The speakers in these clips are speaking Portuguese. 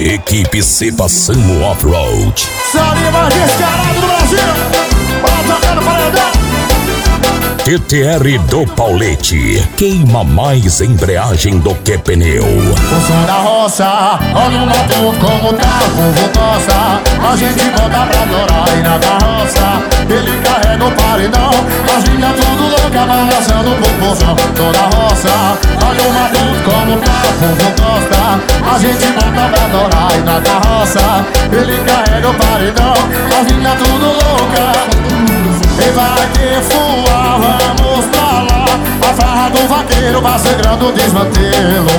Equipe Cepa Samo Off-Road. Sabe mais descarado do Brasil. Bora tocar no paredão. TTR do Paulete. Queima mais embreagem do que pneu. O som da roça, olha o motor como tá, o povo gosta. A gente bota pra adorar e na carroça ele carrega o paredão. As linhas tudo louca, balançando o popozão. Som da roça, olha o motor como tá, o povo gosta. A gente bota pra adorar e na carroça ele carrega o paredão. As linhas tudo louca. E vai que voar, vamos pra lá. A farra do vaqueiro vai segurando o desmantelo.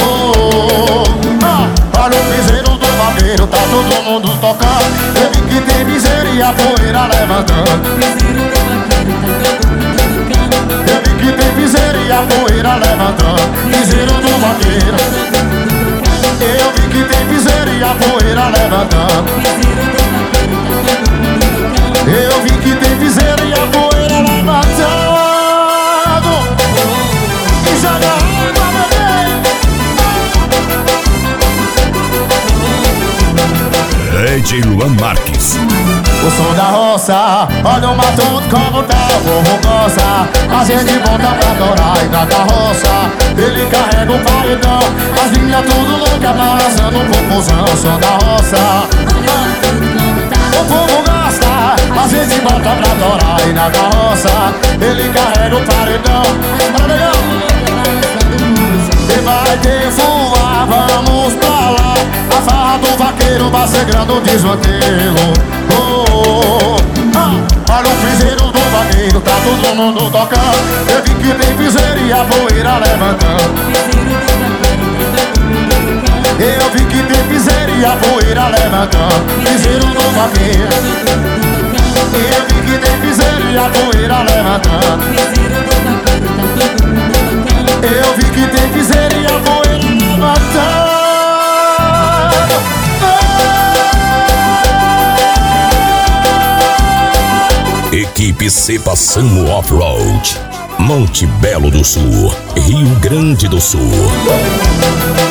Olha o piseiro do vaqueiro, tá todo mundo tocando. Ele que tem miséria e a poeira levantando. Ele que tem miséria e a poeira levantando. Piseiro do vaqueiro. Eu vi que tem miséria e a poeira levantando. Eu vi que tem piseira e a poeira levantando. E joga água, bebê. Luan Marques. O som da roça, olha o matuto como tá, o povo gosta. A gente volta pra adorar e na carroça ele carrega o paredão. As linhas tudo louca, balançando um popozão. O som da roça, o povo gosta. A gente volta pra adorar e na carroça ele carrega o paredão. E vai ter voar, vamos pra lá. A farra do vaqueiro vai segurando o desmantelo. Olha o piseiro do vaqueiro, tá todo mundo tocando. Eu vi que tem piseira e a poeira levantando. Eu vi que tem piseira e a poeira levantando. Piseiro do vaqueiro. Eu vi que tem piseira e a poeira levantando. Eu vi que tem piseira e a poeira levantando. Equipe Cepa Samo Off-Road. Monte Belo do Sul, Rio Grande do Sul.